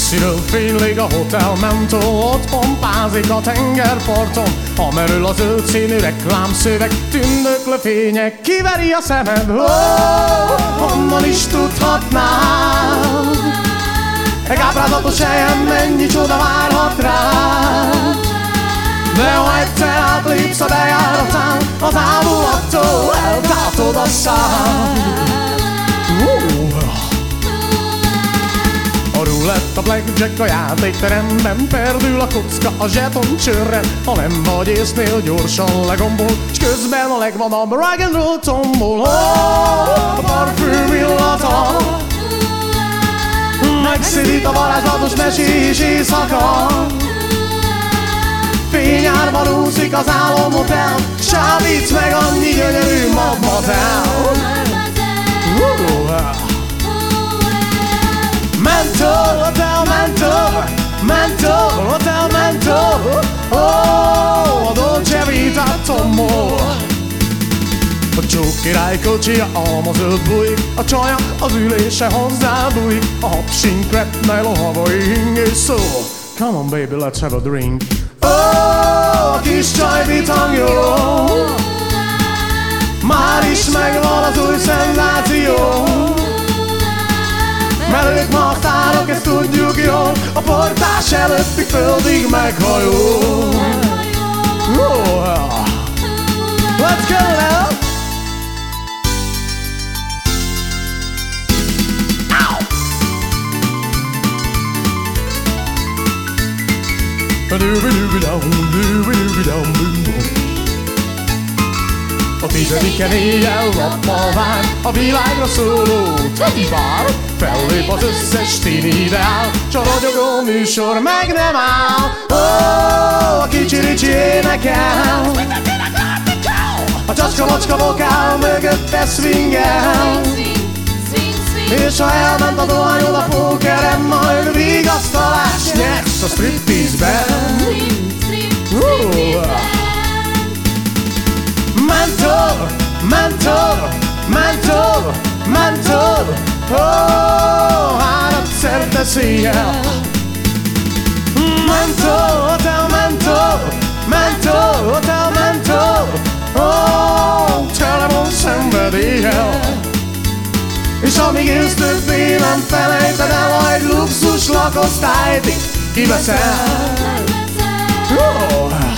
Messziről fénylik a hotel mentó, ott pompázik a tengerparton. Amerül a zöld színű reklámszöveg, tündöklő fények, kiveri a szemed. Honnan is tudhatnád, egy káprázatos helyen mennyi csoda várhat rád. De ha egyszer átlépsz a bejáratán, az ámulattól eltátod a szád. A roulett, a blackjack a játékteremben, perdül a kocka a zseton csőrren. Ha nem vagy észnél, gyorsan legombol, s közben a legvadabb rock and roll tombol. A parfüm illata megszidít a varázslatos mesés éjszaka. Fényárban úszik az álomhotel, sábíts meg annyi gyönyörű mademoiselle. Mentor, hotel, mentor, mentor, hotel, mentor. Oh, a Dolce Vita tombol. A csók király kocsia almazöld bújik, a csaja az ülése hozzá bújik. A habsink repnel a havai hing és szól: come on baby, let's have a drink. Oh, a kis csaj bitangoló, már is megvan az új szenzáció. Melők, magtárok, ezt tudjuk jól, a portás előtti földig meghajol. Let's go now! A tizediken éjjel nappal vár a világra szóló Teddy Bar. Fellép az összes tini ideál, s a ragyogó műsor meg nem áll. Oh, a kicsi ricsi énekel, a csacska-macska vokál mögötte swingel. És ha elment a dohányod a pókeren, majd vigasztalás nyersz a striptease-ben. Mentor, mentor, mentor, mentor. Oh, hárat szerte széjjel. Mentor, hotel, mentor, mentor, hotel, mentor. Oh, tele van szenvedéllyel. És amíg élsz többé nem felejted el, ha egy luxus lakosztályt kiveszel.